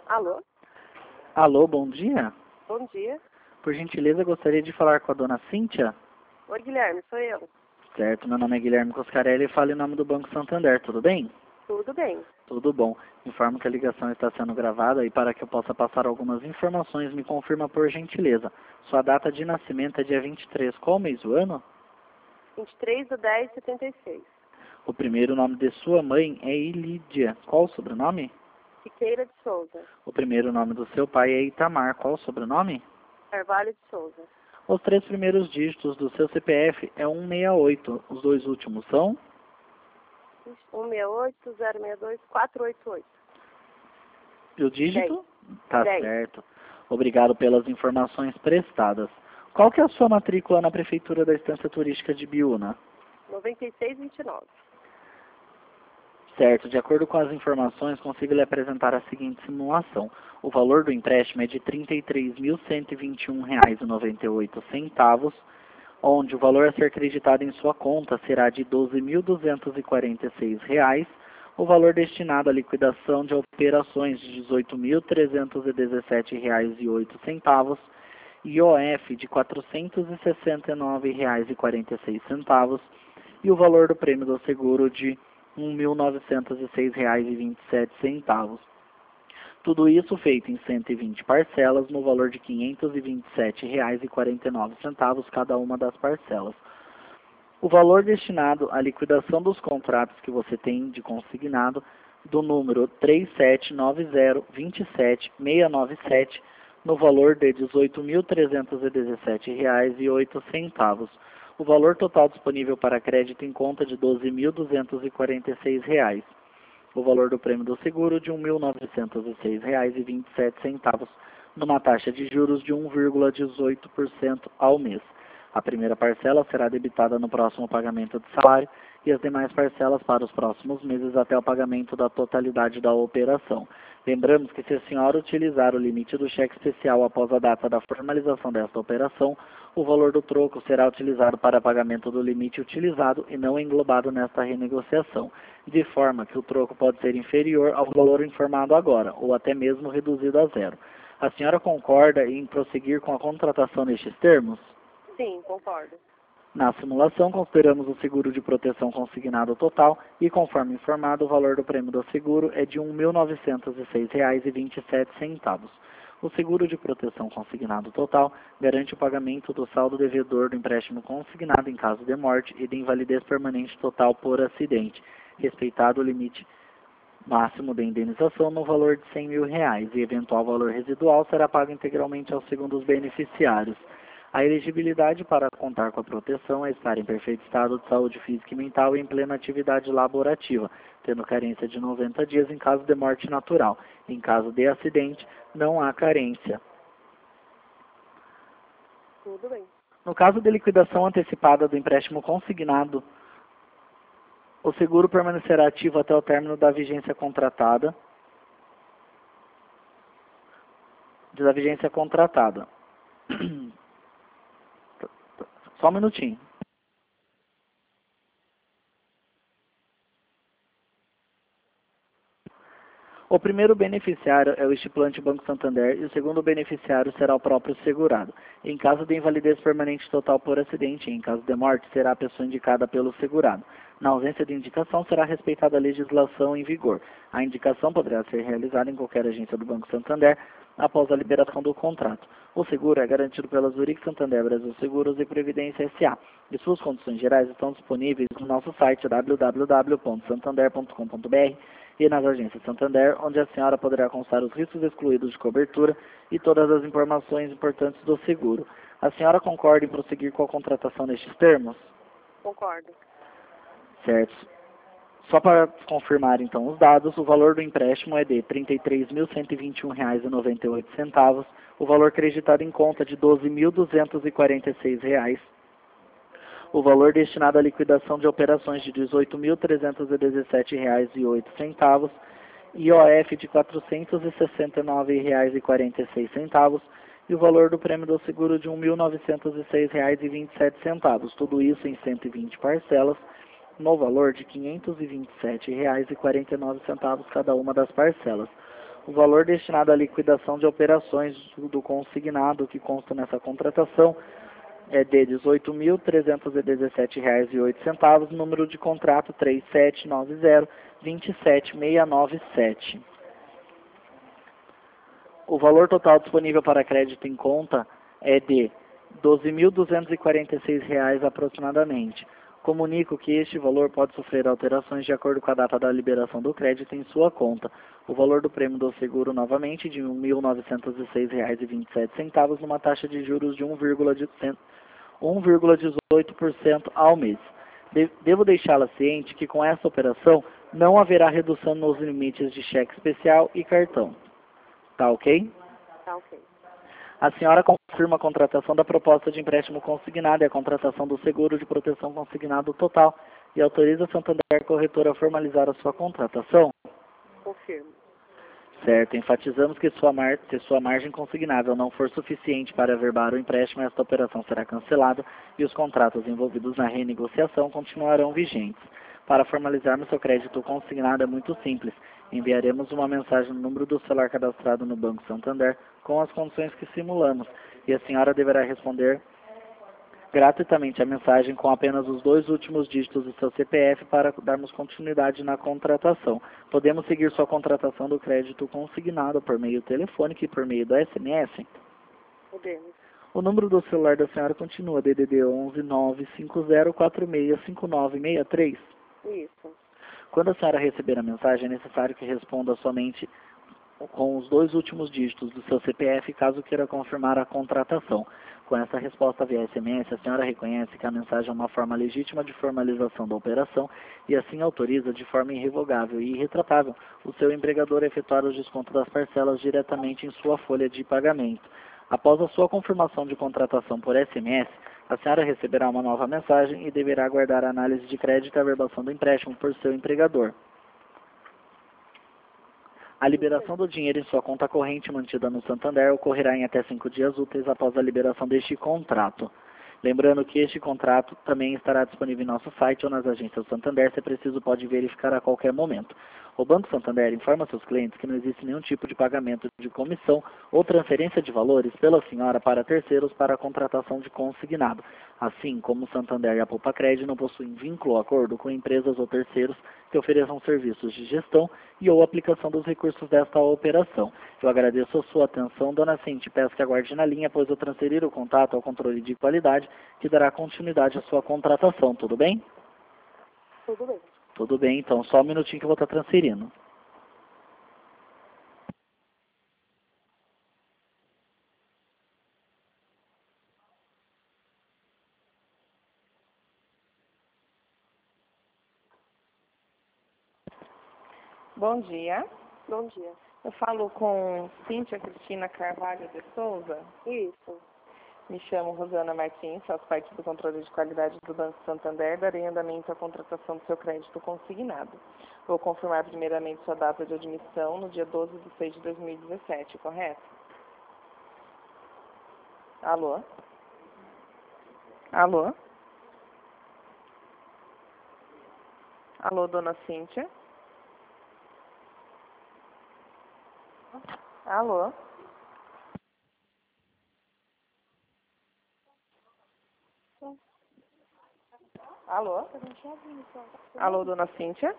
Alô? Alô, bom dia. Bom dia. Por gentileza, gostaria de falar com a dona Cíntia. Oi, Guilherme, sou eu. Certo, meu nome é Guilherme Coscarelli e falo em nome do Banco Santander, tudo bem? Tudo bem. Tudo bom. Informo que a ligação está sendo gravada e para que eu possa passar algumas informações, me confirma por gentileza. Sua data de nascimento é dia 23, qual mês do ano? 23/10/76. O primeiro nome de sua mãe é Ilídia, qual o sobrenome? Siqueira de Souza. O primeiro nome do seu pai é Itamar, qual o sobrenome? Carvalho de Souza. Os 3 primeiros dígitos do seu CPF é 168, os 2 últimos são? 168 062 488. E o dígito? Tá 10. certo. Obrigado pelas informações prestadas. Qual que é a sua matrícula na Prefeitura da Estância Turística de Biúna? 9629. Certo, de acordo com as informações, consigo lhe apresentar a seguinte simulação. O valor do empréstimo é de R$ 33.121,98, onde o valor a ser acreditado em sua conta será de R$ 12.246, o valor destinado à liquidação de operações de R$ 18.317,08, IOF de R$ 469,46 e o valor do prêmio do seguro de R$ 1.906,27. Tudo isso feito em 120 parcelas no valor de R$ 527,49 cada uma das parcelas. O valor destinado à liquidação dos contratos que você tem de consignado do número 3790276697 no valor de R$ 18.317,08. O valor total disponível para crédito em conta de R$ 12.246. O valor do prêmio do seguro de R$ 1.906,27, numa taxa de juros de 1,18% ao mês. A primeira parcela será debitada no próximo pagamento de salário e as demais parcelas para os próximos meses até o pagamento da totalidade da operação. Lembramos que se a senhora utilizar o limite do cheque especial após a data da formalização desta operação, o valor do troco será utilizado para pagamento do limite utilizado e não englobado nesta renegociação, de forma que o troco pode ser inferior ao valor informado agora, ou até mesmo reduzido a zero. A senhora concorda em prosseguir com a contratação nestes termos? Sim, concordo. Na simulação, consideramos o seguro de proteção consignado total e, conforme informado, o valor do prêmio do seguro é de R$ 1.906,27. O seguro de proteção consignado total garante o pagamento do saldo devedor do empréstimo consignado em caso de morte e de invalidez permanente total por acidente, respeitado o limite máximo de indenização no valor de R$ 100 mil e eventual valor residual será pago integralmente aos segundos beneficiários. A elegibilidade para contar com a proteção é estar em perfeito estado de saúde física e mental e em plena atividade laborativa, tendo carência de 90 dias em caso de morte natural. Em caso de acidente, não há carência. Tudo bem. No caso de liquidação antecipada do empréstimo consignado, o seguro permanecerá ativo até o término da vigência contratada. Só um minutinho. O primeiro beneficiário é o estipulante Banco Santander e o segundo beneficiário será o próprio segurado. Em caso de invalidez permanente total por acidente e em caso de morte, será a pessoa indicada pelo segurado. Na ausência de indicação, será respeitada a legislação em vigor. A indicação poderá ser realizada em qualquer agência do Banco Santander após a liberação do contrato. O seguro é garantido pela Zurich Santander Brasil Seguros e Previdência S.A. e suas condições gerais estão disponíveis no nosso site www.santander.com.br e nas agências Santander, onde a senhora poderá constar os riscos excluídos de cobertura e todas as informações importantes do seguro. A senhora concorda em prosseguir com a contratação nestes termos? Concordo. Certo. Só para confirmar então os dados, o valor do empréstimo é de R$ 33.121,98, o valor creditado em conta de R$ 12.246, o valor destinado à liquidação de operações de R$ 18.317,08, IOF de R$ 469,46 e o valor do prêmio do seguro de R$ 1.906,27, tudo isso em 120 parcelas, no valor de R$ 527,49 cada uma das parcelas. O valor destinado à liquidação de operações do consignado que consta nessa contratação é de R$ 18.317,08, número de contrato 3790-27697. O valor total disponível para crédito em conta é de R$ 12.246 aproximadamente. Comunico que este valor pode sofrer alterações de acordo com a data da liberação do crédito em sua conta. O valor do prêmio do seguro, novamente, de R$ 1.906,27, numa taxa de juros de 1,18% ao mês. Devo deixá-la ciente que com essa operação não haverá redução nos limites de cheque especial e cartão. Tá ok? Tá ok. A senhora confirma a contratação da proposta de empréstimo consignado e a contratação do seguro de proteção consignado total e autoriza a Santander Corretora a formalizar a sua contratação? Confirmo. Certo. Enfatizamos que se sua margem consignável não for suficiente para averbar o empréstimo, esta operação será cancelada e os contratos envolvidos na renegociação continuarão vigentes. Para formalizarmos seu crédito consignado é muito simples. Enviaremos uma mensagem no número do celular cadastrado no Banco Santander com as condições que simulamos e a senhora deverá responder gratuitamente a mensagem com apenas os 2 últimos dígitos do seu CPF para darmos continuidade na contratação. Podemos seguir sua contratação do crédito consignado por meio telefônico e por meio do SMS? Podemos. O número do celular da senhora continua DDD 11 950465963. Isso. Quando a senhora receber a mensagem, é necessário que responda somente com os 2 últimos dígitos do seu CPF, caso queira confirmar a contratação. Com essa resposta via SMS, a senhora reconhece que a mensagem é uma forma legítima de formalização da operação e assim autoriza de forma irrevogável e irretratável o seu empregador a efetuar os descontos das parcelas diretamente em sua folha de pagamento. Após a sua confirmação de contratação por SMS, a senhora receberá uma nova mensagem e deverá aguardar a análise de crédito e averbação do empréstimo por seu empregador. A liberação do dinheiro em sua conta corrente mantida no Santander ocorrerá em até 5 dias úteis após a liberação deste contrato. Lembrando que este contrato também estará disponível em nosso site ou nas agências do Santander, se preciso pode verificar a qualquer momento. O Banco Santander informa seus clientes que não existe nenhum tipo de pagamento de comissão ou transferência de valores pela senhora para terceiros para a contratação de consignado. Assim como o Santander e a Poupa-Cred não possuem vínculo ou acordo com empresas ou terceiros que ofereçam serviços de gestão e ou aplicação dos recursos desta operação. Eu agradeço a sua atenção, dona Cinti, peço que aguarde na linha, pois eu transferir o contato ao controle de qualidade, que dará continuidade à sua contratação, tudo bem? Tudo bem. Tudo bem, então só um minutinho que eu vou estar transferindo. Bom dia. Bom dia. Eu falo com Cíntia Cristina Carvalho de Souza. Isso. Me chamo Rosana Martins, faço parte do controle de qualidade do Banco Santander, darei andamento à contratação do seu crédito consignado. Vou confirmar primeiramente sua data de admissão no dia 12 de 6 de 2017, correto? Alô? Alô? Alô, dona Cíntia? Alô? Alô? Alô, dona Cíntia?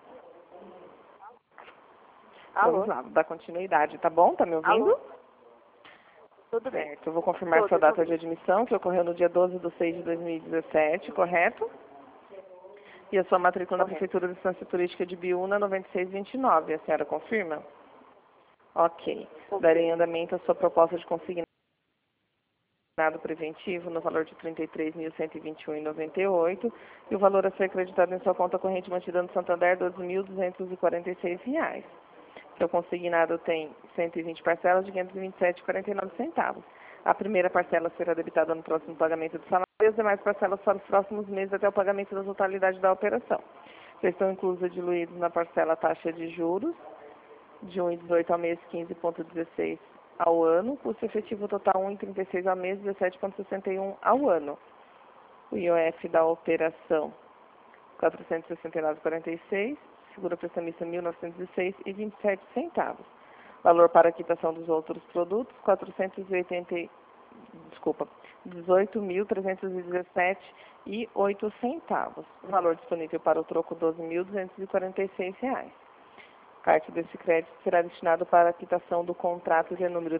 Alô? Vamos lá, vou dar continuidade, tá bom? Tá me ouvindo? Alô? Tudo bem. Certo, eu vou confirmar sua data de admissão, que ocorreu no dia 12 de 6 de 2017, correto? E a sua matrícula na Prefeitura de Estância Turística de Biúna, 9629, a senhora confirma? Ok. Darei andamento à sua proposta de consignado preventivo no valor de R$ 33.121,98 e o valor a ser acreditado em sua conta corrente mantida no Santander, R$ 12.246. Seu consignado tem 120 parcelas de R$ 527,49. A primeira parcela será debitada no próximo pagamento do salário e as demais parcelas para os próximos meses até o pagamento da totalidade da operação. Já estão inclusos diluídos na parcela a taxa de juros, de 1,18 ao mês, 15,16 ao ano, custo efetivo total 1,36 ao mês, 17,61 ao ano. O IOF da operação 469,46, seguro prestamista 1.906,27 centavos. Valor para quitação dos outros produtos, 18.317,08. Valor disponível para o troco, R$ 12.246. Parte desse crédito será destinado para a quitação do contrato de número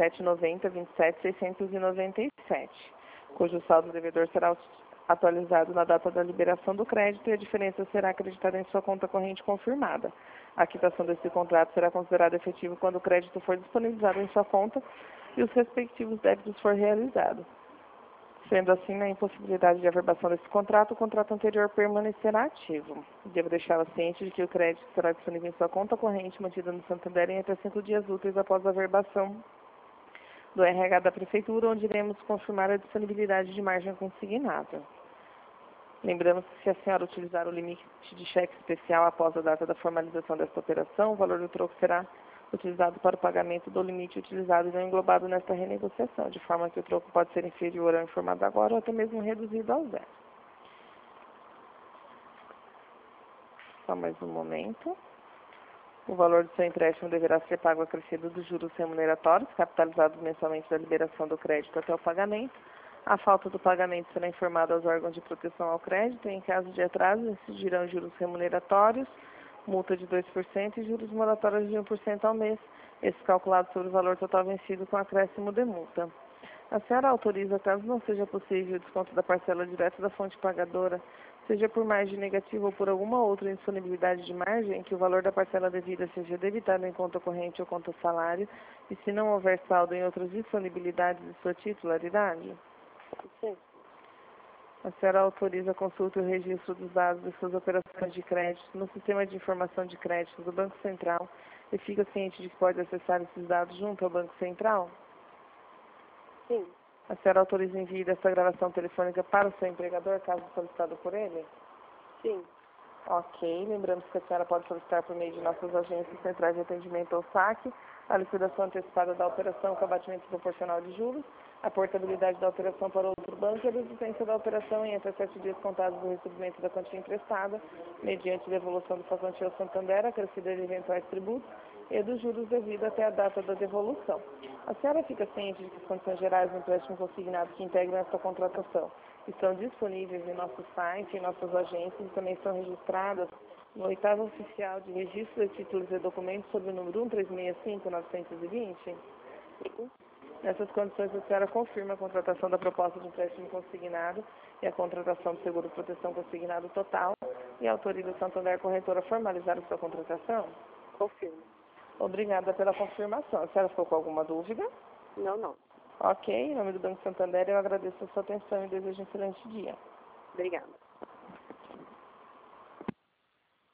3790-27697, cujo saldo devedor será atualizado na data da liberação do crédito e a diferença será acreditada em sua conta corrente confirmada. A quitação desse contrato será considerada efetiva quando o crédito for disponibilizado em sua conta e os respectivos débitos for realizados. Sendo assim, na impossibilidade de averbação desse contrato, o contrato anterior permanecerá ativo. Devo deixá-la ciente de que o crédito será disponível em sua conta corrente mantida no Santander em até 5 dias úteis após a averbação do RH da Prefeitura, onde iremos confirmar a disponibilidade de margem consignada. Lembramos que se a senhora utilizar o limite de cheque especial após a data da formalização desta operação, o valor do troco será utilizado para o pagamento do limite utilizado e não englobado nesta renegociação, de forma que o troco pode ser inferior ao informado agora ou até mesmo reduzido ao zero. Só mais um momento. O valor do seu empréstimo deverá ser pago acrescido dos juros remuneratórios, capitalizados mensalmente da liberação do crédito até o pagamento. A falta do pagamento será informada aos órgãos de proteção ao crédito e, em caso de atraso, incidirão juros remuneratórios, multa de 2% e juros moratórios de 1% ao mês, esse calculado sobre o valor total vencido com acréscimo de multa. A senhora autoriza, caso não seja possível o desconto da parcela direta da fonte pagadora, seja por margem negativa ou por alguma outra indisponibilidade de margem, que o valor da parcela devida seja debitado em conta corrente ou conta salário, e se não houver saldo em outras disponibilidades de sua titularidade? Sim. A senhora autoriza a consulta e o registro dos dados de suas operações de crédito no sistema de informação de crédito do Banco Central e fica ciente de que pode acessar esses dados junto ao Banco Central? Sim. A senhora autoriza o envio dessa gravação telefônica para o seu empregador, caso solicitado por ele? Sim. Ok. Lembramos que a senhora pode solicitar por meio de nossas agências centrais de atendimento ao saque, a liquidação antecipada da operação com abatimento proporcional de juros, a portabilidade da operação para outro banco e a desistência da operação em até 7 dias contados do recebimento da quantia emprestada, mediante devolução do sua quantia ao Santander, acrescida de eventuais tributos e dos juros devidos até a data da devolução. A senhora fica ciente de que as condições gerais do empréstimo consignado que integram esta contratação estão disponíveis em nosso site, em nossas agências e também são registradas no 8º Oficial de Registro de Títulos e Documentos sob o número 1365-920? Sim. Nessas condições, a senhora confirma a contratação da proposta de empréstimo consignado e a contratação do seguro de proteção consignado total e autoriza o Santander Corretora a formalizar a sua contratação? Confirmo. Obrigada pela confirmação. A senhora ficou com alguma dúvida? Não, não. Ok. Em nome do Banco Santander, eu agradeço a sua atenção e desejo um excelente dia. Obrigada.